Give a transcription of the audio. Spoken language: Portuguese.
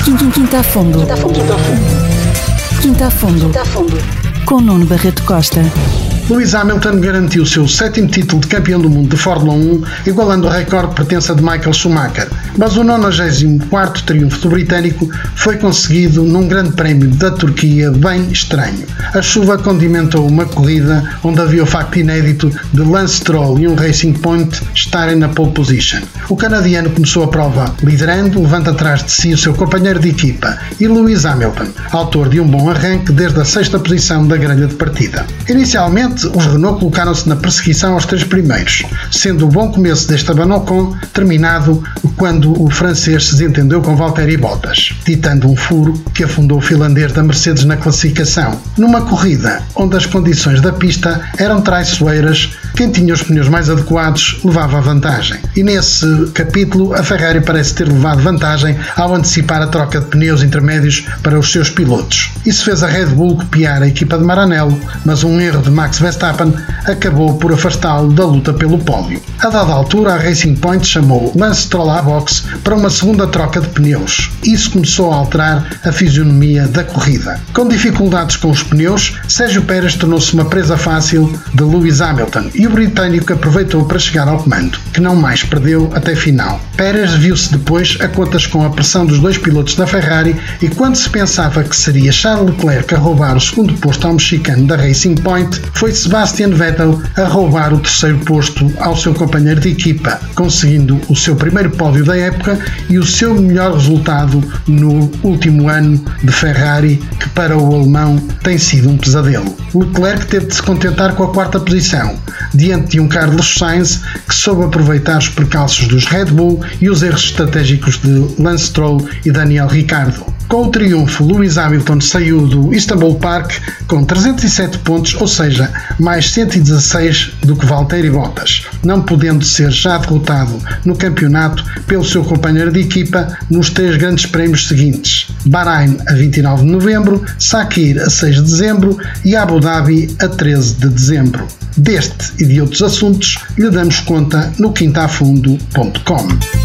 Quinta a Fundo. Quinta a Fundo. Com Nuno Barreto Costa. Lewis Hamilton garantiu o seu 7º título de campeão do mundo de Fórmula 1, igualando o recorde de pertença de Michael Schumacher. Mas o 94º triunfo do britânico foi conseguido num grande prémio da Turquia bem estranho. A chuva condimentou uma corrida onde havia o facto inédito de Lance Stroll e um Racing Point estarem na pole position. O canadiano começou a prova liderando, levando atrás de si o seu companheiro de equipa e Lewis Hamilton, autor de um bom arranque desde a 6ª posição da grelha de partida. Inicialmente, os Renault colocaram-se na perseguição aos 3 primeiros, sendo o bom começo deste abanocon terminado quando o francês se desentendeu com Valtteri Bottas, ditando um furo que afundou o finlandês da Mercedes na classificação. Numa corrida onde as condições da pista eram traiçoeiras, quem tinha os pneus mais adequados levava a vantagem. E nesse capítulo a Ferrari parece ter levado vantagem ao antecipar a troca de pneus intermédios para os seus pilotos. Isso fez a Red Bull copiar a equipa de Maranello, mas um erro de Max Verstappen acabou por afastá-lo da luta pelo pódio. A dada altura, a Racing Point chamou Lance Stroll à boxe para uma segunda troca de pneus. Isso começou a alterar a fisionomia da corrida. Com dificuldades com os pneus, Sérgio Pérez tornou-se uma presa fácil de Lewis Hamilton e o britânico aproveitou para chegar ao comando, que não mais perdeu até final. Pérez viu-se depois a contas com a pressão dos 2 pilotos da Ferrari e quando se pensava que seria Charles Leclerc a roubar o 2º posto ao mexicano da Racing Point, foi Sebastian Vettel a roubar o 3º posto ao seu companheiro de equipa, conseguindo o seu primeiro pódio da época e o seu melhor resultado no último ano de Ferrari, que para o alemão tem sido um pesadelo. Leclerc teve de se contentar com a 4ª posição, diante de um Carlos Sainz que soube aproveitar os percalços dos Red Bull e os erros estratégicos de Lance Stroll e Daniel Ricciardo. Com o triunfo, Lewis Hamilton saiu do Istanbul Park com 307 pontos, ou seja, mais 116 do que Valtteri Bottas, não podendo ser já derrotado no campeonato pelo seu companheiro de equipa nos 3 grandes prémios seguintes: Bahrein a 29 de novembro, Sakir a 6 de dezembro e Abu Dhabi a 13 de dezembro. Deste e de outros assuntos lhe damos conta no quintaafundo.com.